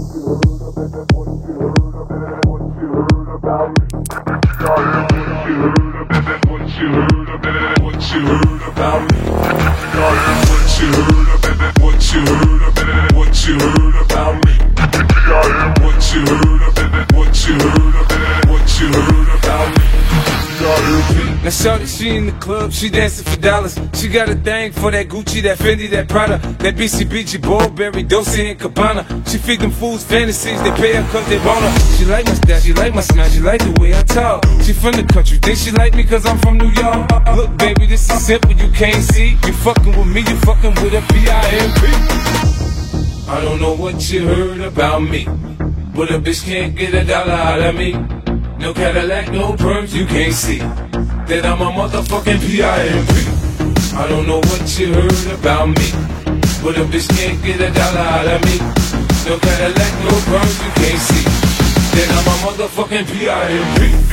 Now shorty, she in the club, she dancing for dollars. She got a thing for that Gucci, that Fendi, that Prada, that BCBG, Burberry, Dolce & Gabbana. She feed them fools fantasies, they pay her cause they want her. She like my style, she like my smile, she like the way I talk. She from the country, think she like me cause I'm from New York. Look baby, this is simple, you can't see. You fucking with me, you fucking with a P.I.M.P. I don't know what you heard about me, but a bitch can't get $1 out of me. No Cadillac, no perms, you can't see that I'm a motherfucking P.I.M.P. I don't know what you heard about me, but a bitch can't get $1 out of me. No Cadillac, no perms, you can't see that I'm a motherfucking P.I.M.P.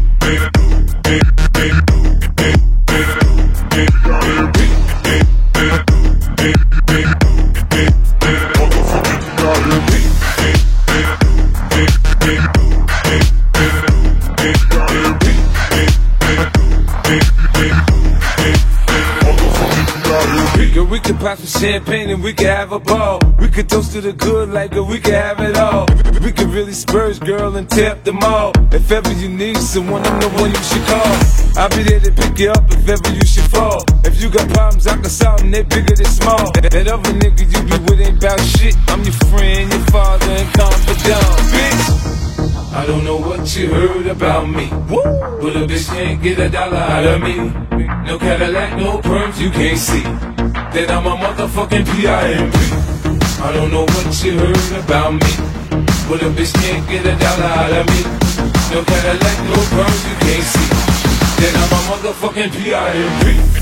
We could pop some champagne and we could have a ball. We could toast to the good like we could have it all. We could really spurge, girl, and tear up the mall. If ever you need someone, I'm the one you should call. I'll be there to pick you up if ever you should fall. If you got problems, I can solve them, they bigger than small. That other nigga you be with ain't bout shit. I'm your friend, your father, and confidant, bitch. I don't know what you heard about me, but a bitch can't get $1 out of me. No Cadillac, no perms, you can't see that I'm a motherfucking P.I.M.P. I don't know what you heard about me, but a bitch can't get $1 out of me. No Cadillac, no perms, you can't see that I'm a motherfucking P.I.M.P.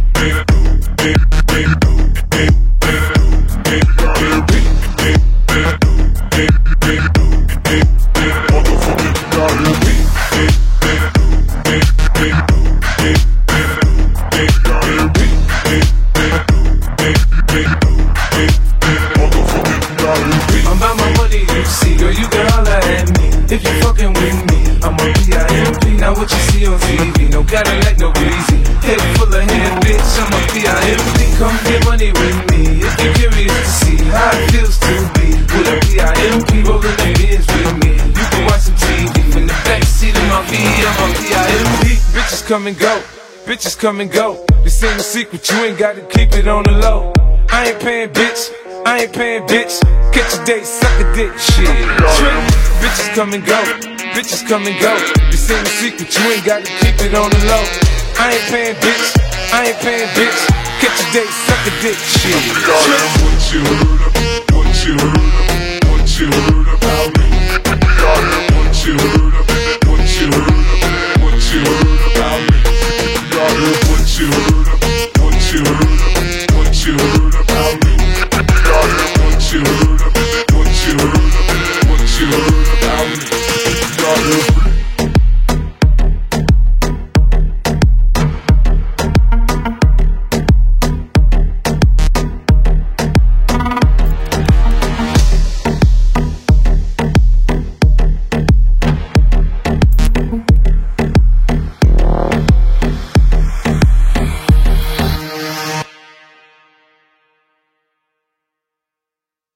I'm about my money, you see, girl, you can holler at me if you fucking with me. I'm a P.I.M.P. Now what you see on TV, no Cadillac, no greasy, head full of hair, bitch. I'm a P.I.M.P. Come get money with me if you're curious to see how it feels to be with a P.I.M.P. rolling the bins with me. You can watch some TV in the backseat of my V. I'm a P.I.M.P. Bitches come and go, bitches come and go. This ain't a secret, you ain't gotta keep it on the low. I ain't paying, bitch. I ain't paying, bitch. Catch a date, suck a dick, shit. Trick. Bitches come and go, bitches come and go. This ain't a secret, you ain't gotta keep it on the low. I ain't paying, bitch. I ain't paying, bitch. Catch a date, suck a dick, shit. Trick.